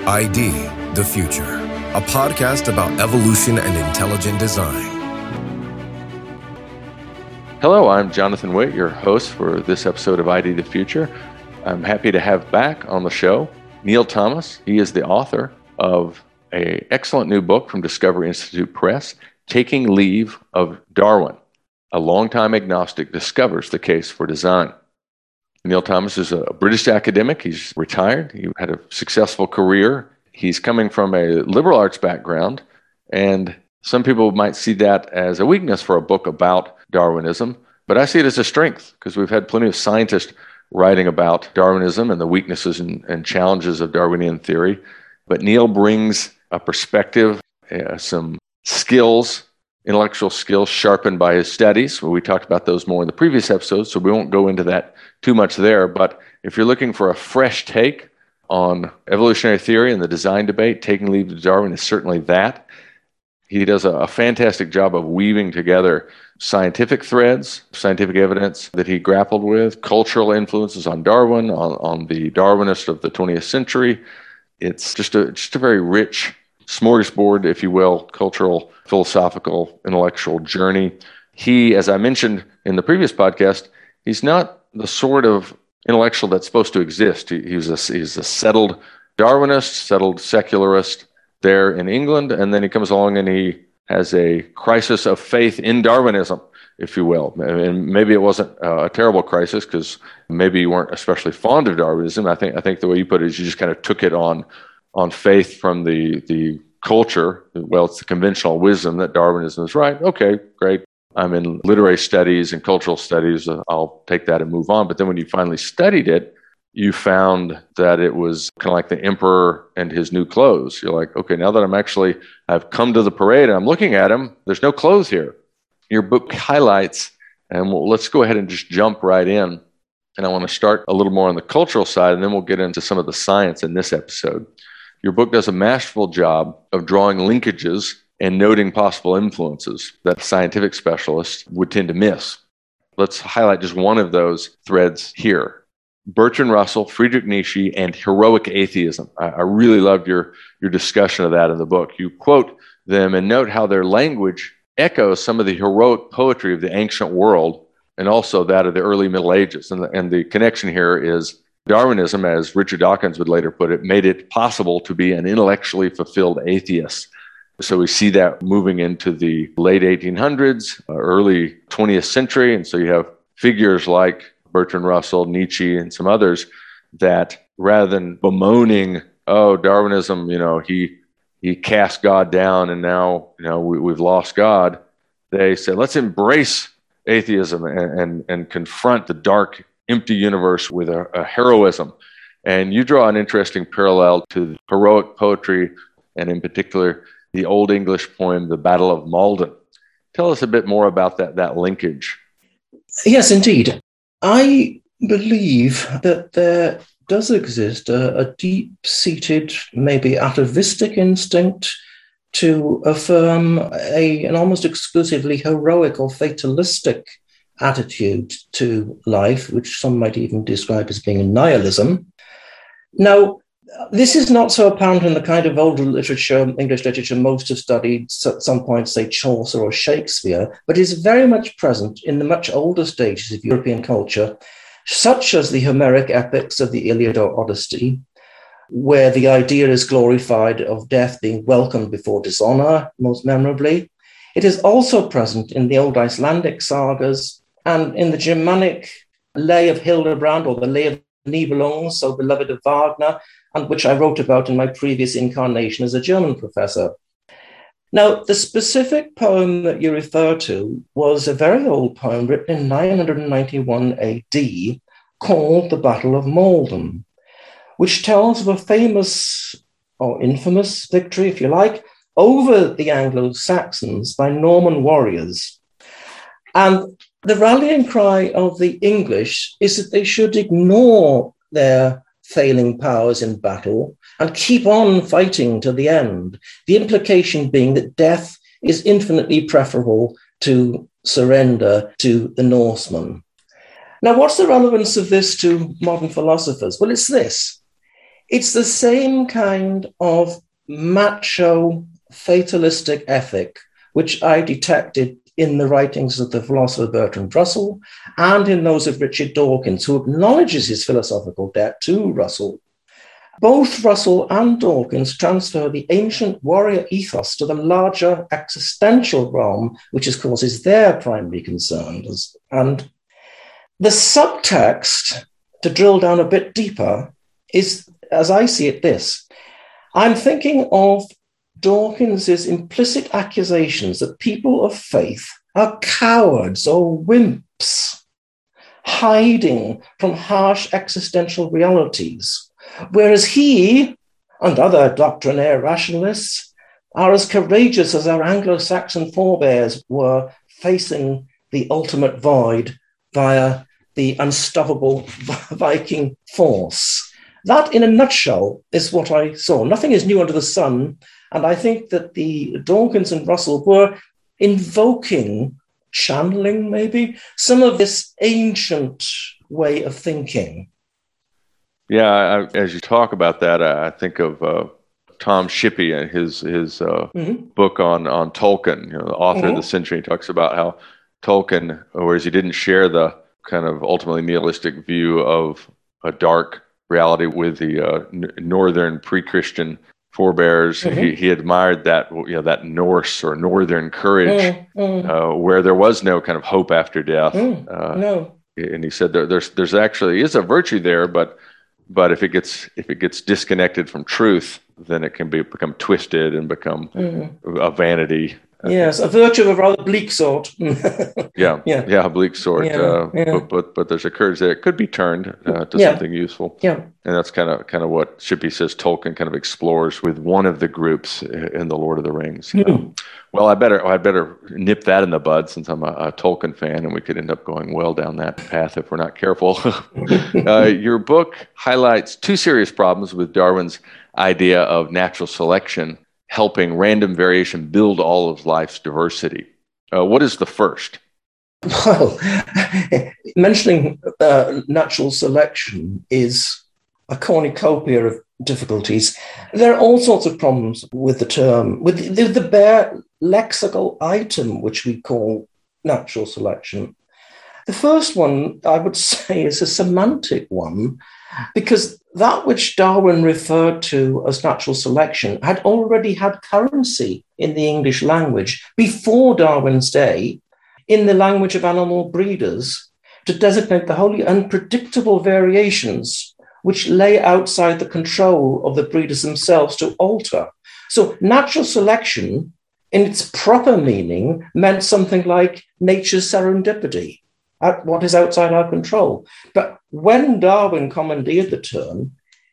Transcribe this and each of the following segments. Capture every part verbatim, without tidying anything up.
I D, The Future, a podcast about evolution and intelligent design. Hello, I'm Jonathan Witt, your host for this episode of I D, The Future. I'm happy to have back on the show Neil Thomas. He is the author of an excellent new book from Discovery Institute Press, Taking Leave of Darwin. A longtime agnostic discovers the case for design. Neil Thomas is a British academic. He's retired. He had a successful career. He's coming from a liberal arts background, and some people might see that as a weakness for a book about Darwinism, but I see it as a strength because we've had plenty of scientists writing about Darwinism and the weaknesses and, and challenges of Darwinian theory. But Neil brings a perspective, uh, some skills, intellectual skills sharpened by his studies. Well, we talked about those more in the previous episodes, so we won't go into that too much there. But if you're looking for a fresh take on evolutionary theory and the design debate, Taking Leave of Darwin is certainly that. He does a, a fantastic job of weaving together scientific threads, scientific evidence that he grappled with, cultural influences on Darwin, on, on the Darwinists of the twentieth century. It's just a just a very rich smorgasbord, if you will, cultural, philosophical, intellectual journey. He, as I mentioned in the previous podcast, he's not the sort of intellectual that's supposed to exist. He, he's a he's a settled Darwinist, settled secularist there in England, and then he comes along and he has a crisis of faith in Darwinism, if you will. And maybe it wasn't a terrible crisis because maybe you weren't especially fond of Darwinism. I think I think the way you put it is you just kind of took it on on faith from the the culture. Well, it's the conventional wisdom that Darwinism is right. Okay, great. I'm in literary studies and cultural studies. I'll take that and move on. But then when you finally studied it, you found that it was kind of like the emperor and his new clothes. You're like, okay, now that I'm actually, I've come to the parade and I'm looking at him, there's no clothes here. Your book highlights, and we'll, let's go ahead and just jump right in. And I want to start a little more on the cultural side, and then we'll get into some of the science in this episode. Your book does a masterful job of drawing linkages and noting possible influences that scientific specialists would tend to miss. Let's highlight just one of those threads here. Bertrand Russell, Friedrich Nietzsche, and heroic atheism. I, I really loved your, your discussion of that in the book. You quote them and note how their language echoes some of the heroic poetry of the ancient world and also that of the early Middle Ages. And the, and the connection here is Darwinism, as Richard Dawkins would later put it, made it possible to be an intellectually fulfilled atheist. So we see that moving into the late eighteen hundreds, uh, early twentieth century. And so you have figures like Bertrand Russell, Nietzsche, and some others that rather than bemoaning, oh, Darwinism, you know, he he cast God down and now, you know, we, we've lost God. They said, let's embrace atheism and, and, and confront the dark, empty universe with a, a heroism. And you draw an interesting parallel to heroic poetry, and in particular, the Old English poem, The Battle of Maldon. Tell us a bit more about that, that linkage. Yes, indeed. I believe that there does exist a, a deep-seated, maybe atavistic instinct to affirm a, an almost exclusively heroic or fatalistic attitude to life, which some might even describe as being nihilism. Now, this is not so apparent in the kind of older literature, English literature most have studied, at some point, say Chaucer or Shakespeare, but is very much present in the much older stages of European culture, such as the Homeric epics of the Iliad or Odyssey, where the idea is glorified of death being welcomed before dishonor, most memorably. It is also present in the old Icelandic sagas and in the Germanic Lay of Hildebrand or the Lay of Nibelung, so beloved of Wagner, and which I wrote about in my previous incarnation as a German professor. Now, the specific poem that you refer to was a very old poem written in nine ninety-one A D called The Battle of Maldon, which tells of a famous or infamous victory, if you like, over the Anglo-Saxons by Norman warriors. And the rallying cry of the English is that they should ignore their failing powers in battle and keep on fighting to the end. The implication being that death is infinitely preferable to surrender to the Norsemen. Now, what's the relevance of this to modern philosophers? Well, it's this. it's the same kind of macho, fatalistic ethic which I detected in the writings of the philosopher Bertrand Russell and in those of Richard Dawkins, who acknowledges his philosophical debt to Russell. Both Russell and Dawkins transfer the ancient warrior ethos to the larger existential realm, which of course is their primary concern. And the subtext, to drill down a bit deeper, is, as I see it, this. I'm thinking of Dawkins's implicit accusations that people of faith are cowards or wimps, hiding from harsh existential realities, whereas he and other doctrinaire rationalists are as courageous as our Anglo-Saxon forebears were facing the ultimate void via the unstoppable Viking force. That, in a nutshell, is what I saw. Nothing is new under the sun. And I think that the Dawkins and Russell were invoking, channeling maybe, some of this ancient way of thinking. Yeah, I, as you talk about that, I, I think of uh, Tom Shippey and his his uh, mm-hmm. book on on Tolkien, you know, the author mm-hmm. of the century. He talks about how Tolkien, whereas he didn't share the kind of ultimately nihilistic view of a dark reality with the uh, n- northern pre-Christian forebears, mm-hmm. he, he admired that, you know, that Norse or northern courage, mm-hmm. uh, where there was no kind of hope after death. Mm, uh, no, and he said there, there's there's actually is a virtue there, but but if it gets if it gets disconnected from truth, then it can be become twisted and become mm-hmm. a vanity. Yes, a virtue of a rather bleak sort. yeah, yeah, yeah, a bleak sort. Yeah, uh, yeah. But, but but there's a courage that it could be turned uh, to yeah. something useful. Yeah, and that's kind of kind of what Shippey says Tolkien kind of explores with one of the groups in the Lord of the Rings. Mm. Um, well, I better I better nip that in the bud since I'm a, a Tolkien fan, and we could end up going well down that path if we're not careful. uh, your book highlights two serious problems with Darwin's idea of natural selection helping random variation build all of life's diversity. Uh, what is the first? Well, mentioning uh, natural selection is a cornucopia of difficulties. There are all sorts of problems with the term, with the, the bare lexical item, which we call natural selection. The first one, I would say, is a semantic one, because that which Darwin referred to as natural selection had already had currency in the English language before Darwin's day, in the language of animal breeders, to designate the wholly unpredictable variations which lay outside the control of the breeders themselves to alter. So natural selection, in its proper meaning, meant something like nature's serendipity, what is outside our control. But when Darwin commandeered the term,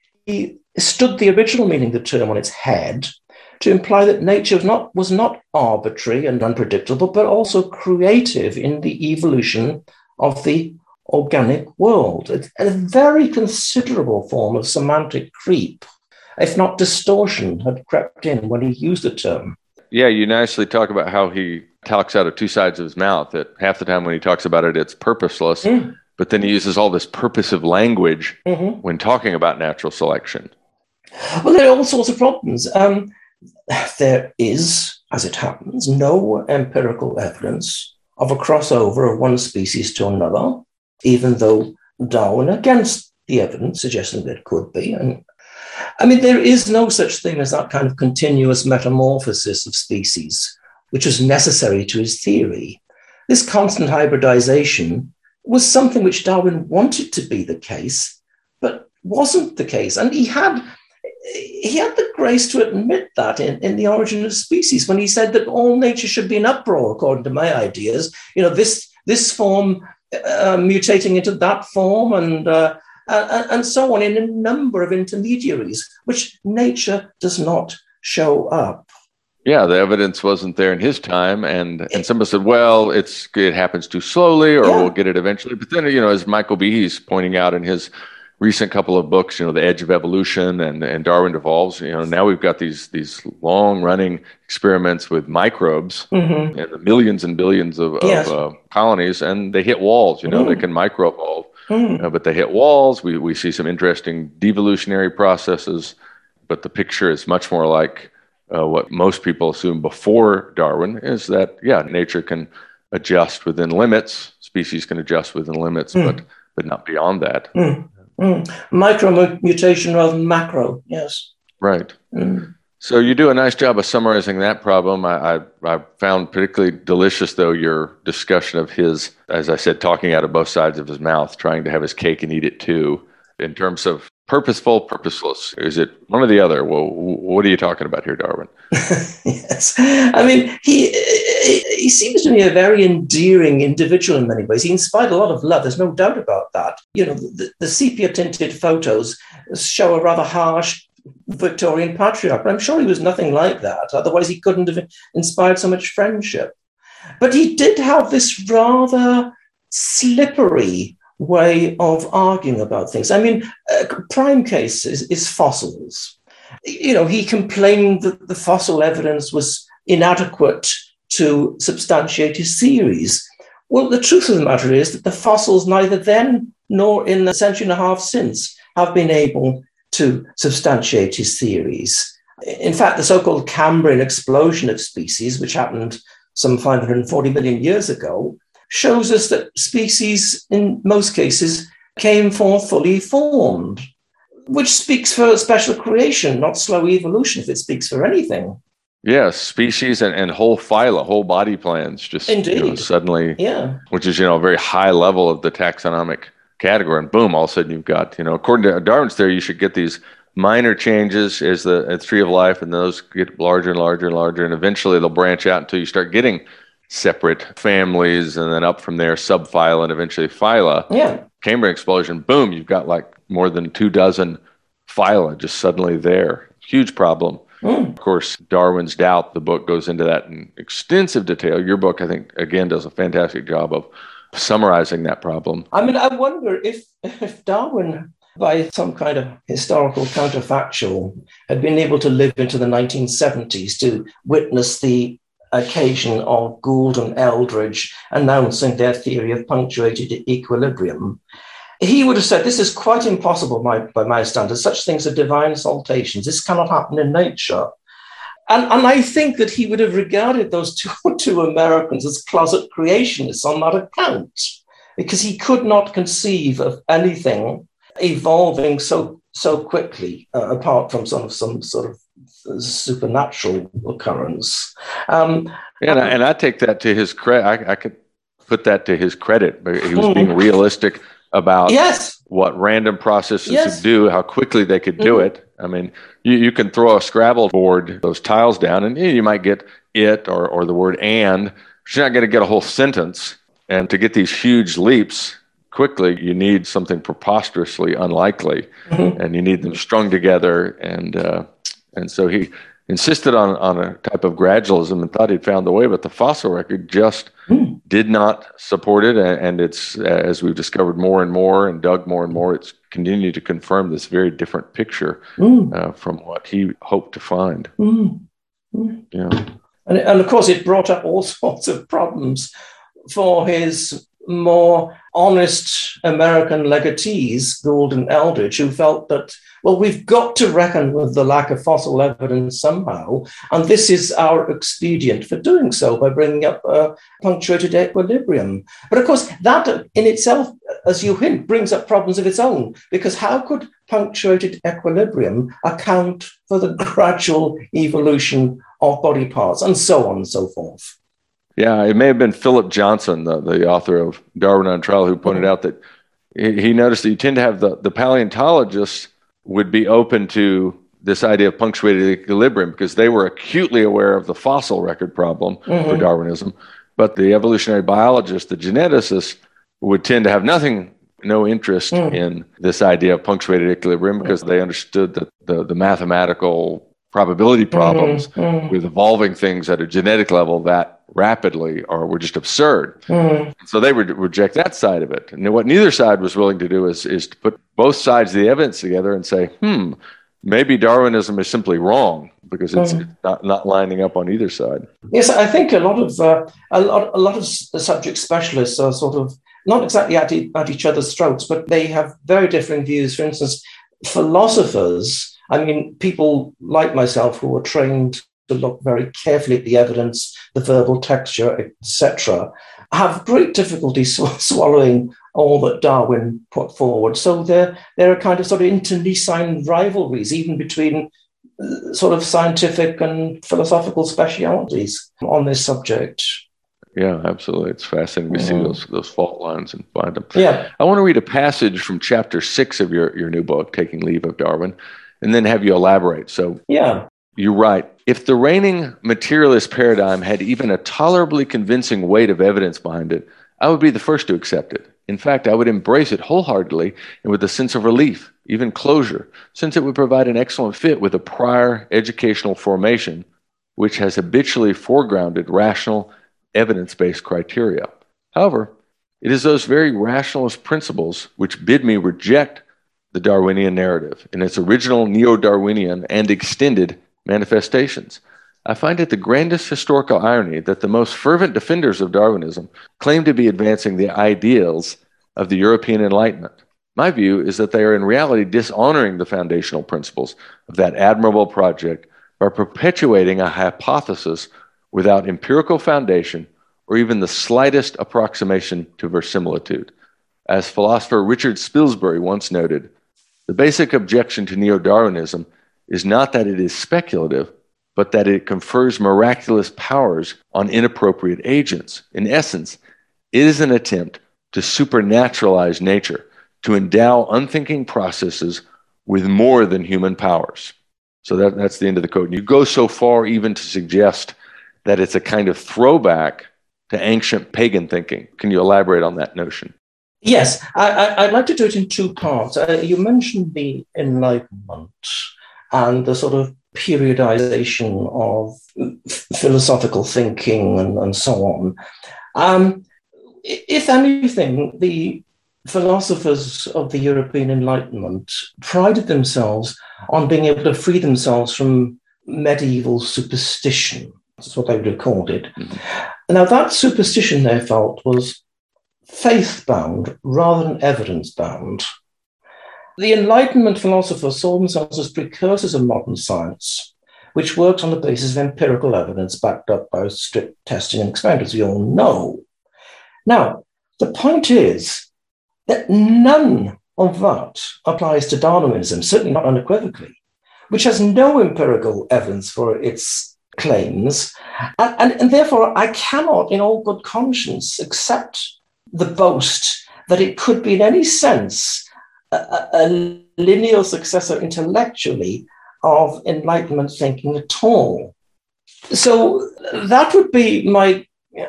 he stood the original meaning of the term on its head to imply that nature was not, was not arbitrary and unpredictable, but also creative in the evolution of the organic world. It's a very considerable form of semantic creep, if not distortion, had crept in when he used the term. Yeah, you nicely talk about how he talks out of two sides of his mouth, that half the time when he talks about it, it's purposeless, mm. but then he uses all this purposive language mm-hmm. when talking about natural selection. Well, there are all sorts of problems. Um, there is, as it happens, no empirical evidence of a crossover of one species to another, even though Darwin, against the evidence, suggesting that it could be. And I mean, there is no such thing as that kind of continuous metamorphosis of species, which was necessary to his theory. This constant hybridization was something which Darwin wanted to be the case, but wasn't the case. And he had he had the grace to admit that in, in The Origin of Species, when he said that all nature should be in uproar, according to my ideas. You know, this, this form uh, mutating into that form and, uh, uh, and so on in a number of intermediaries, which nature does not show up. Yeah, the evidence wasn't there in his time, and and somebody said, well, it's it happens too slowly, or yeah. we'll get it eventually. But then, you know, as Michael Behe's pointing out in his recent couple of books, you know, The Edge of Evolution and, and Darwin Devolves, you know, now we've got these these long-running experiments with microbes mm-hmm. and the millions and billions of, yes. of uh, colonies, and they hit walls, you know, mm. they can microevolve. Mm. Uh, but they hit walls. We, we see some interesting devolutionary processes, but the picture is much more like uh, what most people assume before Darwin is that, yeah, nature can adjust within limits, species can adjust within limits, Mm. but but not beyond that. Mm. Mm. Micro mutation rather than macro, yes. Right. Mm. So you do a nice job of summarizing that problem. I, I, I found particularly delicious, though, your discussion of his, as I said, talking out of both sides of his mouth, trying to have his cake and eat it too, in terms of purposeful, purposeless. Is it one or the other? Well, what are you talking about here, Darwin? Yes. I mean, he he seems to me a very endearing individual in many ways. He inspired a lot of love. There's no doubt about that. You know, the, the sepia-tinted photos show a rather harsh Victorian patriarch, but I'm sure he was nothing like that. Otherwise, he couldn't have inspired so much friendship. But he did have this rather slippery way of arguing about things. I mean, a prime case is, is fossils. You know, he complained that the fossil evidence was inadequate to substantiate his theories. Well, the truth of the matter is that the fossils, neither then nor in the century and a half since, have been able to substantiate his theories. In fact, the so-called Cambrian explosion of species, which happened some five hundred forty million years ago, shows us that species, in most cases, came forth fully formed, which speaks for special creation, not slow evolution, if it speaks for anything. Yes, species and, and whole phyla, whole body plans, just Indeed. You know, suddenly, yeah. which is, you know, a very high level of the taxonomic category, and boom, all of a sudden you've got, you know, according to Darwin's theory, you should get these minor changes as the as tree of life, and those get larger and larger and larger, and eventually they'll branch out until you start getting separate families, and then up from there, subphyla, and eventually phyla. Yeah. Cambrian explosion, boom, you've got like more than two dozen phyla just suddenly there. Huge problem. Mm. Of course, Darwin's Doubt, the book goes into that in extensive detail. Your book, I think, again, does a fantastic job of summarizing that problem. I mean, I wonder if, if Darwin, by some kind of historical counterfactual, had been able to live into the nineteen seventies to witness the occasion of Gould and Eldridge announcing their theory of punctuated equilibrium, he would have said, this is quite impossible by, by my standards. Such things are divine saltations. This cannot happen in nature. And, and I think that he would have regarded those two, two Americans as closet creationists on that account, because he could not conceive of anything evolving so so quickly, uh, apart from some, some sort of supernatural occurrence. Um, and, I, and I take that to his credit. I, I could put that to his credit. He was being realistic about yes. what random processes yes. could do, how quickly they could do mm-hmm. it. I mean, you, you can throw a Scrabble board, those tiles down, and you might get it or, or the word and, but you're not going to get a whole sentence. And to get these huge leaps quickly, you need something preposterously unlikely, mm-hmm. and you need them strung together. And uh, and so he insisted on, on a type of gradualism and thought he'd found the way, but the fossil record just mm. did not support it. And it's, as we've discovered more and more and dug more and more, it's continued to confirm this very different picture mm. uh, from what he hoped to find. Mm. Mm. Yeah. And, and of course, it brought up all sorts of problems for his more honest American legatees, Gould and Eldridge, who felt that, well, we've got to reckon with the lack of fossil evidence somehow, and this is our expedient for doing so by bringing up a punctuated equilibrium. But of course, that in itself, as you hint, brings up problems of its own, because how could punctuated equilibrium account for the gradual evolution of body parts, and so on and so forth? Yeah, it may have been Philip Johnson, the, the author of Darwin on Trial, who pointed mm-hmm. out that he, he noticed that you tend to have the, the paleontologists would be open to this idea of punctuated equilibrium because they were acutely aware of the fossil record problem mm-hmm. for Darwinism. But the evolutionary biologists, the geneticists, would tend to have nothing, no interest mm. in this idea of punctuated equilibrium because they understood that the, the mathematical probability problems mm-hmm. with evolving things at a genetic level that rapidly or were just absurd. Mm. So they would reject that side of it. And what neither side was willing to do is, is to put both sides of the evidence together and say, hmm, maybe Darwinism is simply wrong because it's mm. not, not lining up on either side. Yes, I think a lot of uh, a lot a lot of subject specialists are sort of not exactly at, e- at each other's throats, but they have very differing views. For instance, philosophers, I mean, people like myself who are trained to look very carefully at the evidence, the verbal texture, et cetera, have great difficulty sw- swallowing all that Darwin put forward. So there, there are kind of sort of internecine rivalries, even between uh, sort of scientific and philosophical specialities on this subject. Yeah, absolutely. It's fascinating to mm. see those those fault lines and find them. Yeah. I want to read a passage from chapter six of your, your new book, Taking Leave of Darwin, and then have you elaborate. So yeah. You write, if the reigning materialist paradigm had even a tolerably convincing weight of evidence behind it, I would be the first to accept it. In fact, I would embrace it wholeheartedly and with a sense of relief, even closure, since it would provide an excellent fit with a prior educational formation, which has habitually foregrounded rational, evidence-based criteria. However, it is those very rationalist principles which bid me reject the Darwinian narrative in its original neo-Darwinian and extended manifestations. I find it the grandest historical irony that the most fervent defenders of Darwinism claim to be advancing the ideals of the European Enlightenment. My view is that they are in reality dishonoring the foundational principles of that admirable project by perpetuating a hypothesis without empirical foundation or even the slightest approximation to verisimilitude. As philosopher Richard Spilsbury once noted, the basic objection to neo-Darwinism is not that it is speculative, but that it confers miraculous powers on inappropriate agents. In essence, it is an attempt to supernaturalize nature, to endow unthinking processes with more than human powers. So that, that's the end of the quote. And you go so far even to suggest that it's a kind of throwback to ancient pagan thinking. Can you elaborate on that notion? Yes, I, I, I'd like to do it in two parts. Uh, you mentioned the Enlightenment and the sort of periodization of f- philosophical thinking and, and so on. Um, if anything, the philosophers of the European Enlightenment prided themselves on being able to free themselves from medieval superstition. That's what they would have called it. Mm-hmm. Now, that superstition, they felt, was faith-bound rather than evidence-bound. The Enlightenment philosophers saw themselves as precursors of modern science, which works on the basis of empirical evidence backed up by strict testing and experiment, as we all know. Now, the point is that none of that applies to Darwinism, certainly not unequivocally, which has no empirical evidence for its claims. And, and, and therefore, I cannot, in all good conscience, accept the boast that it could be in any sense a, a lineal successor intellectually of Enlightenment thinking at all. So that would be my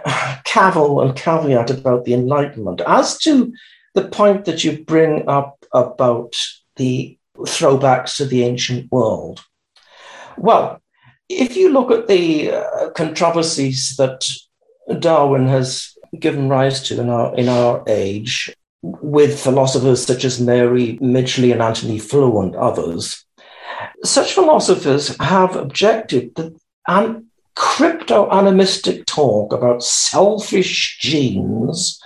cavil and caveat about the Enlightenment. As to the point that you bring up about the throwbacks to the ancient world, well, if you look at the uh, controversies that Darwin has given rise to in our in our age, with philosophers such as Mary Midgley and Anthony Flew and others, such philosophers have objected that an crypto-animistic talk about selfish genes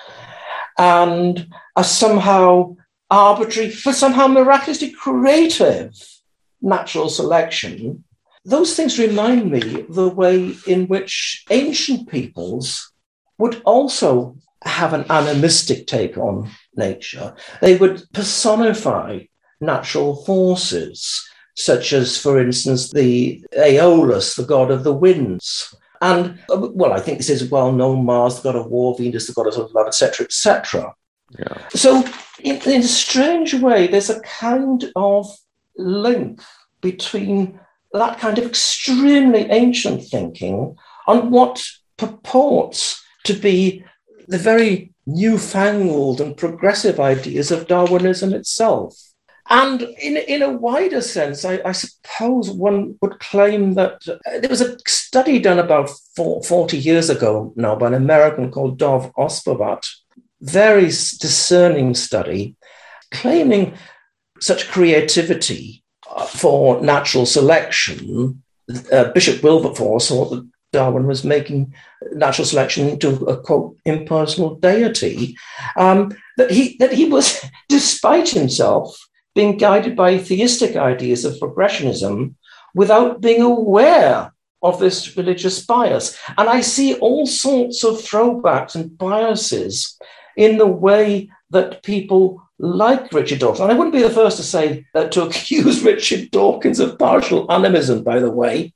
and a somehow arbitrary, but somehow miraculously creative natural selection, those things remind me of the way in which ancient peoples would also have an animistic take on nature. They would personify natural forces, such as, for instance, the Aeolus, the god of the winds. And, well, I think this is well known: Mars, the god of war; Venus, the goddess of love, et cetera, et cetera. Yeah. So, in, in a strange way, there's a kind of link between that kind of extremely ancient thinking and what purports to be the very newfangled and progressive ideas of Darwinism itself. And in, in a wider sense, I, I suppose one would claim that uh, there was a study done about four, forty years ago now by an American called Dov Ospervat, very discerning study, claiming such creativity uh, for natural selection. Uh, Bishop Wilberforce thought that Darwin was making natural selection into a, quote, impersonal deity, um, that he that he was, despite himself, being guided by theistic ideas of progressionism without being aware of this religious bias. And I see all sorts of throwbacks and biases in the way that people like Richard Dawkins. And I wouldn't be the first to say, uh, to accuse Richard Dawkins of partial animism, by the way,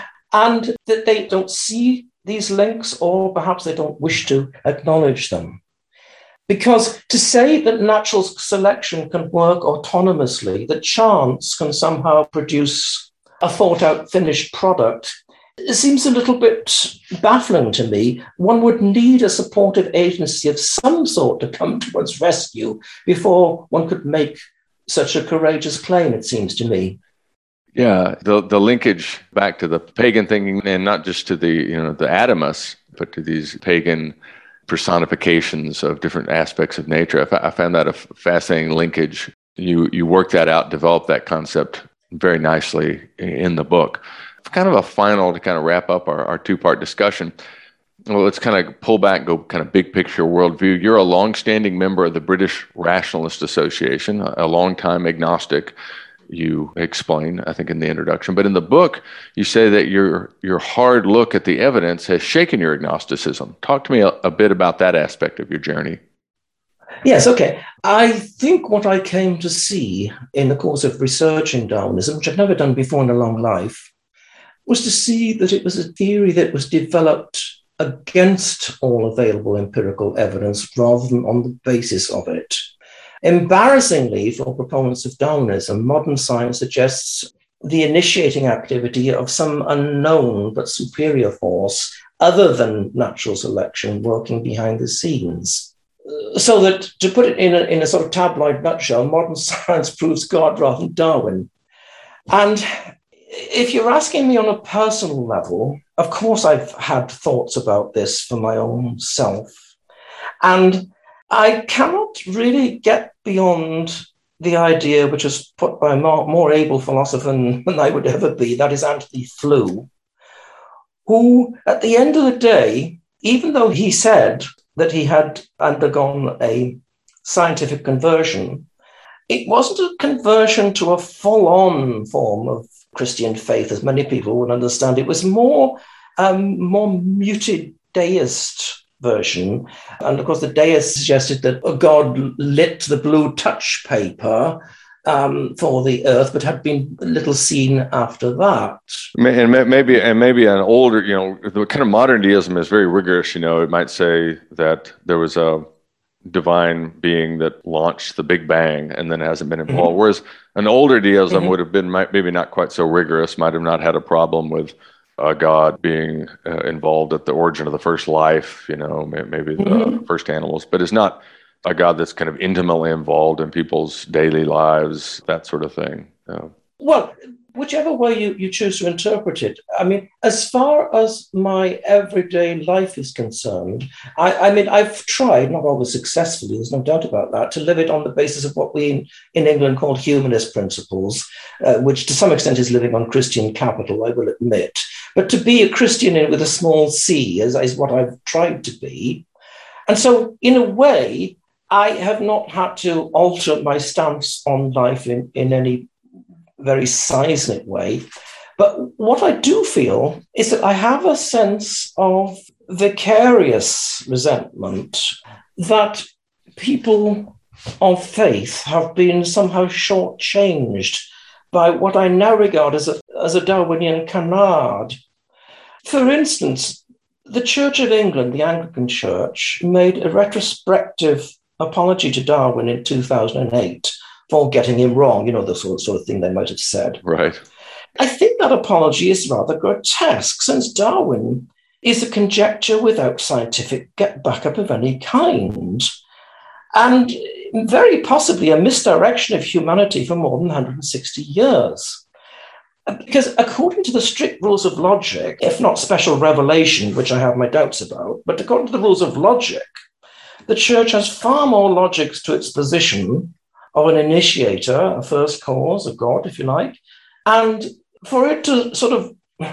and that they don't see these links, or perhaps they don't wish to acknowledge them. Because to say that natural selection can work autonomously, that chance can somehow produce a thought-out finished product, it seems a little bit baffling to me. One would need a supportive agency of some sort to come to one's rescue before one could make such a courageous claim, it seems to me. Yeah, the the linkage back to the pagan thinking, and not just to the, you know, the atomists, but to these pagan personifications of different aspects of nature. I, f- I found that a f- fascinating linkage. You you work that out, develop that concept very nicely in the book. Kind of a final to kind of wrap up our, our two-part discussion. Well, let's kind of pull back, go kind of big picture worldview. You're a long-standing member of the British Rationalist Association, a, a long-time agnostic. You explain, I think, in the introduction. But in the book, you say that your your hard look at the evidence has shaken your agnosticism. Talk to me a, a bit about that aspect of your journey. Yes, okay. I think what I came to see in the course of researching Darwinism, which I've never done before in a long life, was to see that it was a theory that was developed against all available empirical evidence rather than on the basis of it. Embarrassingly, for proponents of Darwinism, modern science suggests the initiating activity of some unknown but superior force other than natural selection working behind the scenes. So that, to put it in a, in a sort of tabloid nutshell, modern science proves God rather than Darwin. And if you're asking me on a personal level, of course I've had thoughts about this for my own self. And I cannot really get beyond the idea which was put by a more, more able philosopher than, than I would ever be, that is Antony Flew, who, at the end of the day, even though he said that he had undergone a scientific conversion, it wasn't a conversion to a full-on form of Christian faith, as many people would understand. It was more, um, more muted deist version. And of course, the deists suggested that God lit the blue touch paper um, for the earth, but had been little seen after that. And maybe, and maybe an older, you know, the kind of modern deism is very rigorous. You know, it might say that there was a divine being that launched the Big Bang and then hasn't been involved. Mm-hmm. Whereas an older deism mm-hmm. would have been might, maybe not quite so rigorous, might have not had a problem with a God being uh, involved at the origin of the first life, you know, maybe the mm-hmm. first animals, but it's not a God that's kind of intimately involved in people's daily lives, that sort of thing. Uh, well, whichever way you, you choose to interpret it, I mean, as far as my everyday life is concerned, I, I mean, I've tried, not always successfully, there's no doubt about that, to live it on the basis of what we in, in England call humanist principles, uh, which to some extent is living on Christian capital, I will admit. But to be a Christian with a small c is, is what I've tried to be. And so, in a way, I have not had to alter my stance on life in, in any very seismic way. But what I do feel is that I have a sense of vicarious resentment that people of faith have been somehow shortchanged by what I now regard as a, as a Darwinian canard. For instance, the Church of England, the Anglican Church, made a retrospective apology to Darwin in two thousand eight for getting him wrong, you know, the sort of, sort of thing they might have said. Right. I think that apology is rather grotesque, since Darwin is a conjecture without scientific backup of any kind, and very possibly a misdirection of humanity for more than one hundred sixty years. Because according to the strict rules of logic, if not special revelation, which I have my doubts about, but according to the rules of logic, the Church has far more logics to its position of an initiator, a first cause, a God, if you like, and for it to sort of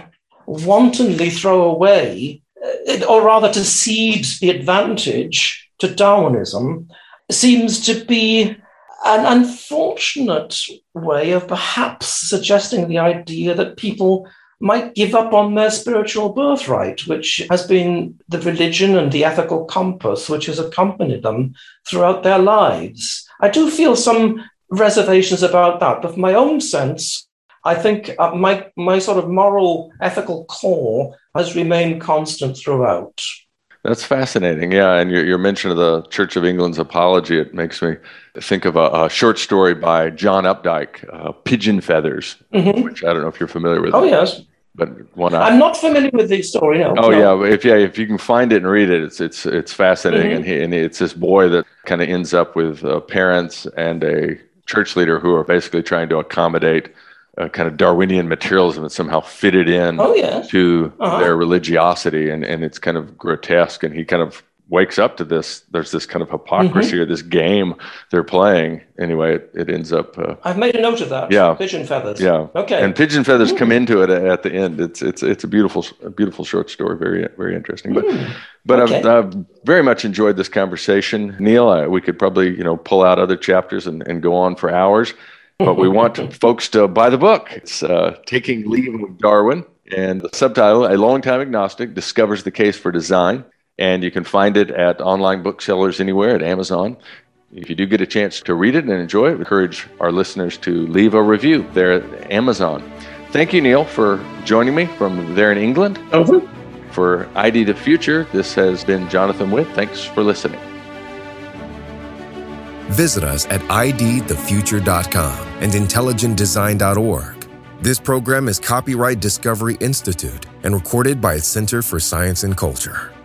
wantonly throw away, or rather to cede the advantage to Darwinism, seems to be an unfortunate way of perhaps suggesting the idea that people might give up on their spiritual birthright, which has been the religion and the ethical compass which has accompanied them throughout their lives. I do feel some reservations about that, but for my own sense, I think uh, my, my sort of moral, ethical core has remained constant throughout. That's fascinating. Yeah, and your, your mention of the Church of England's apology, it makes me think of a, a short story by John Updike, uh, Pigeon Feathers, mm-hmm. which I don't know if you're familiar with. Oh, it, yes. But one I, I'm not familiar with the story, no. Oh, no. yeah. If yeah, if you can find it and read it, it's it's it's fascinating. Mm-hmm. And, he, and it's this boy that kind of ends up with uh, parents and a church leader who are basically trying to accommodate Uh, kind of Darwinian materialism and somehow fit it in oh, yeah. to uh-huh. their religiosity. And, and it's kind of grotesque. And he kind of wakes up to this. There's this kind of hypocrisy mm-hmm. or this game they're playing. Anyway, it, it ends up. Uh, I've made a note of that. Yeah. Pigeon Feathers. Yeah. Okay. And Pigeon Feathers mm. come into it at the end. It's it's it's a beautiful a beautiful short story. Very very interesting. But mm. but okay. I've, I've very much enjoyed this conversation, Neil. I, we could probably you know pull out other chapters and, and go on for hours. But we want folks to buy the book. It's uh, Taking Leave of Darwin, and the subtitle, A Longtime Agnostic Discovers the Case for Design. And you can find it at online booksellers anywhere, at Amazon. If you do get a chance to read it and enjoy it, we encourage our listeners to leave a review there at Amazon. Thank you, Neil, for joining me from there in England. Over. For I D the Future, this has been Jonathan Witt. Thanks for listening. Visit us at I D the future dot com and intelligent design dot org. This program is copyright Discovery Institute and recorded by its Center for Science and Culture.